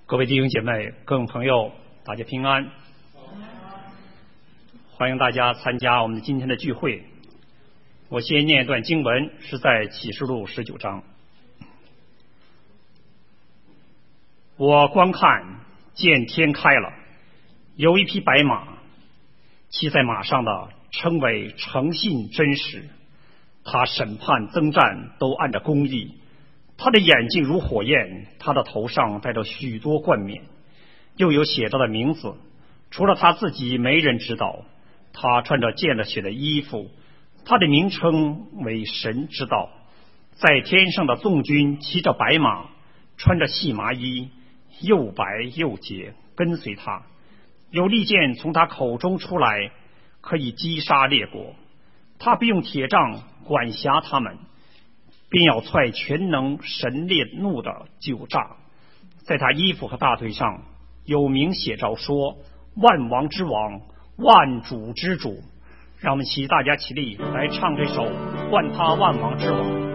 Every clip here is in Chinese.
各位弟兄姐妹、各位朋友，大家平安！欢迎大家参加我们今天的聚会。我先念一段经文，是在启示录19章。我观看，见天开了，有一匹白马，骑在马上的称为诚信真实，他审判征战都按着公义。他的眼睛如火焰，他的头上戴着许多冠冕，又有写着的名字，除了他自己没人知道。他穿着溅了血的衣服，他的名称为神之道。在天上的众军骑着白马，穿着细麻衣，又白又洁，跟随他。有利剑从他口中出来，可以击杀列国。他必用铁杖管辖他们，并要踹全能神烈怒的酒炸。在他衣服和大腿上有名写着说：万王之王，万主之主。让我们大家起立来唱这首万他万王之王。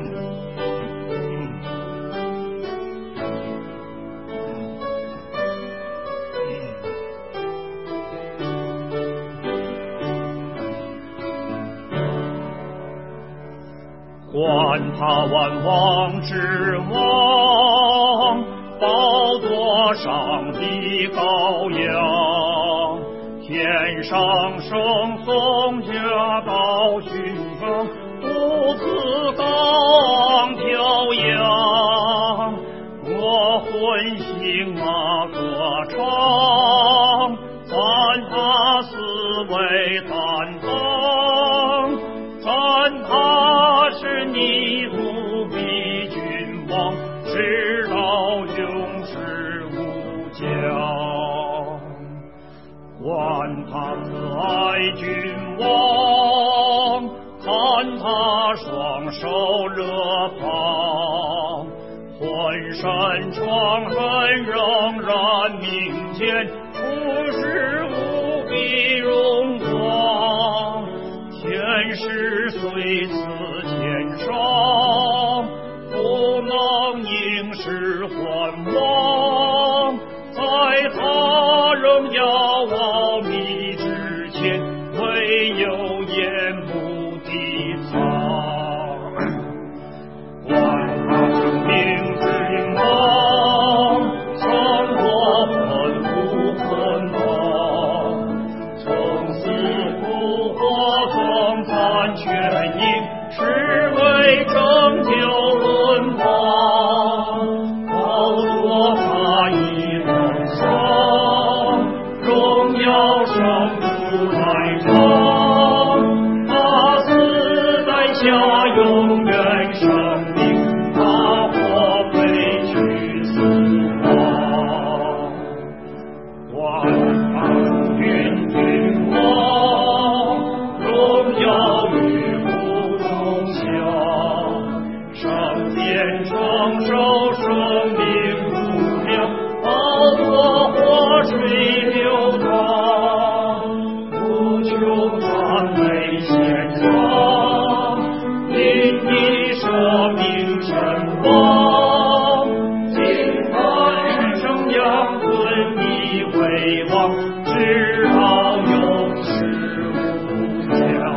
万他万王之王，宝座上的羔羊，天上圣颂驾到军中，不自刚飘扬。我魂心歌唱，赞他四位担当，赞他是你无比君王，直到永世无疆。观他慈爱君王，看他双手勒旁，浑身疮痕仍然明显，出世无比荣光。天使虽此天上，不能凝视幻望，在他荣耀奥秘之前，唯有眼目的藏。观他生命之王，胜过困苦捆绑，从死复活，从残全应，是为拯救伦邦。宝座他已登上，荣耀圣主来唱，他死在下永远生命，他活被去死亡。万王君王，荣耀与不同享，圣殿承受生命无量，宝座活水流淌，无穷赞美献上，因你舍命身亡，今盼生养尊你为王，直到永世无疆。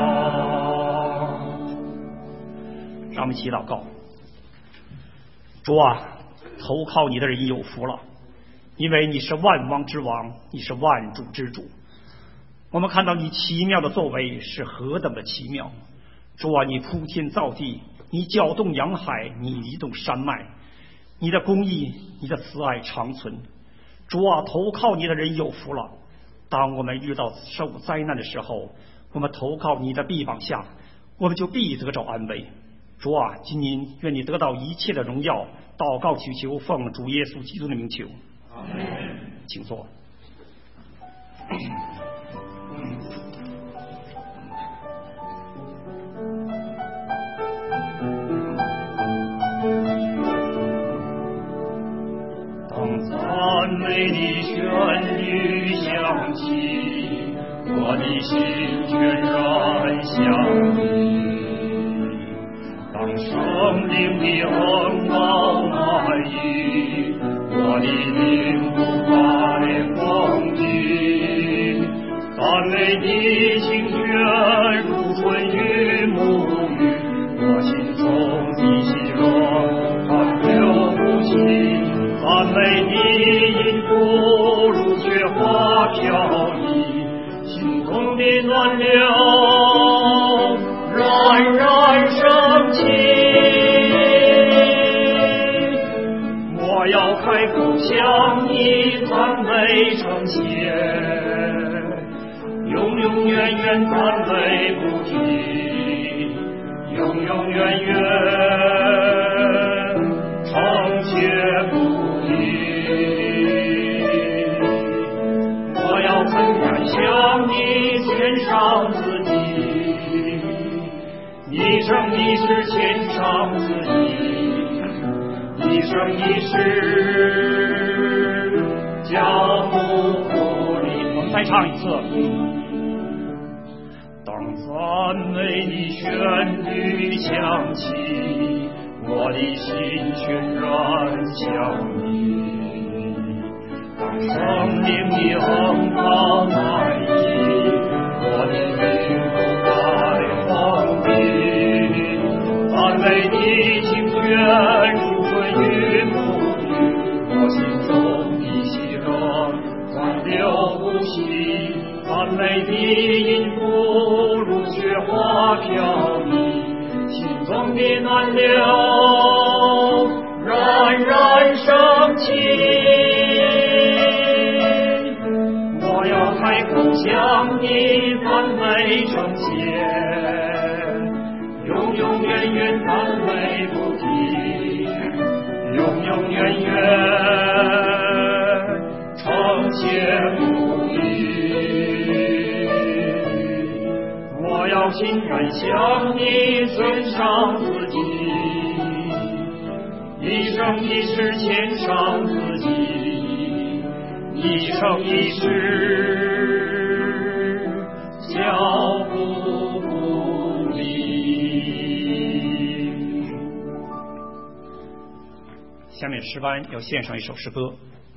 让我们一起祷告。主啊，投靠你的人有福了，因为你是万王之王，你是万主之主。我们看到你奇妙的作为是何等的奇妙。主啊，你铺天造地，你搅动洋海，你移动山脉，你的公义，你的慈爱长存。主啊，投靠你的人有福了。当我们遇到受灾难的时候，我们投靠你的臂膀下，我们就必得着安慰。主啊，今年愿你得到一切的荣耀。祷告祈求，奉主耶稣基督的名求。阿们。请坐。当赞美的旋律响起，我的心全然向你。当生命的恩膏满溢，我我的灵不再荒寂，赞美你清泉如春雨沐浴，我心中的喜乐川流不息，赞美你音符如雪花飘逸，心中的暖流冉冉升起。我要开口向你赞美称谢，永永远远赞美不停，永永远远称谢不停。我要怎样向你献上自己，一生一世献上自己，一生一世将不负你。 我们再唱一次。 当赞美的旋律响起，我的心全然向你。当生命的恩高满溢，我的灵不再荒僻，赞美你清泉如春雨沐浴，我心中的喜乐川流不息，赞美你音符如雪花飘逸，心中的暖流冉冉升起。我要开口向你赞美称谢，永永远远赞美不停，永永远远称谢不已。我要心甘向你献上自己，一生一世献上自己，一生一世交付不离。 下面诗班要献上一首诗歌。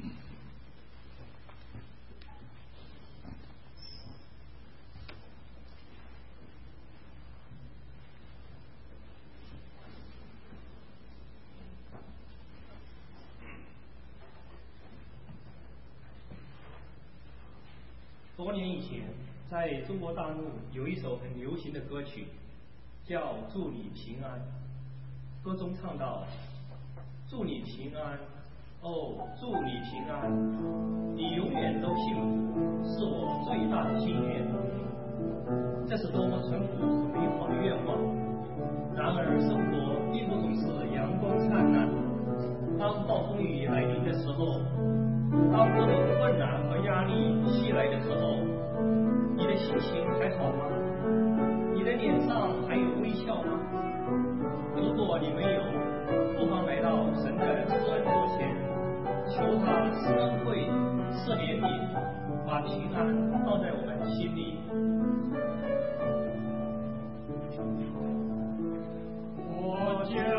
多年以前，在中国大陆有一首很流行的歌曲，叫《祝你平安》。歌中唱道：祝你平安，哦，祝你平安，你永远都幸福，是我最大的心愿。这是多么淳朴和美好的愿望。然而，生活并不总是阳光灿烂。当暴风雨来临的时候，当各种困难和压力袭来的时候，你的心情还好吗？你的脸上还有微笑吗？如果你没有，不妨来到神的施恩座前，求他施恩惠、赐怜悯，把平安放在我们心里。 我将